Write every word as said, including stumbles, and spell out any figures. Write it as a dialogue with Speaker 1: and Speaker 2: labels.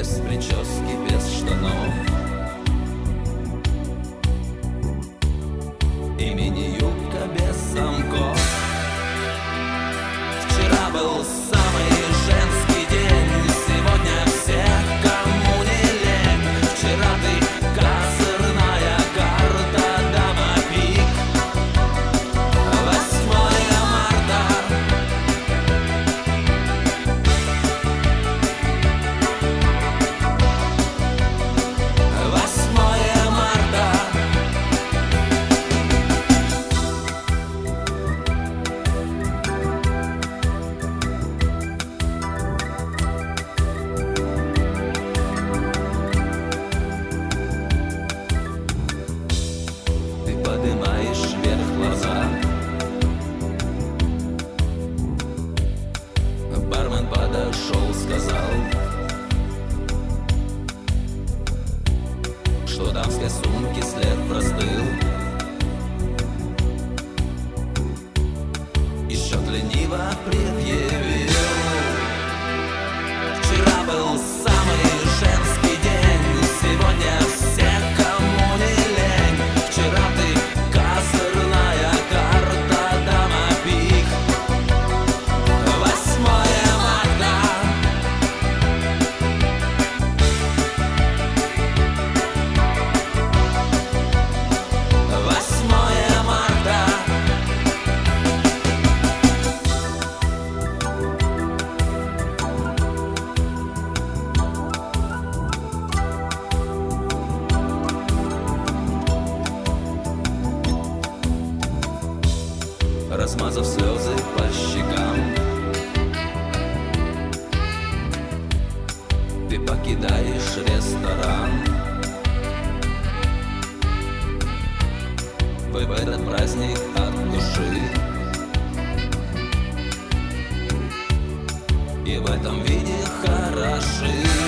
Speaker 1: без прически, без штанов, и мини-юбка без замков. Вчера был самый женский день, сегодня все, кому не лень. Вчера ты козырная карта, дама пик. Восьмое марта. Восьмое марта. Поднимаешь вверх глаза, бармен подошел, сказал, что дамской сумки след простыл. И счет лениво предъявил. Вчера был самый женский день, сегодня все, кому не лень. Вчера ты козырная карта, дама пик. Восьмое марта. Восьмое марта. Размазав слезы по щекам, ты покидаешь ресторан. Вы в этот праздник от души, и в этом виде хороши.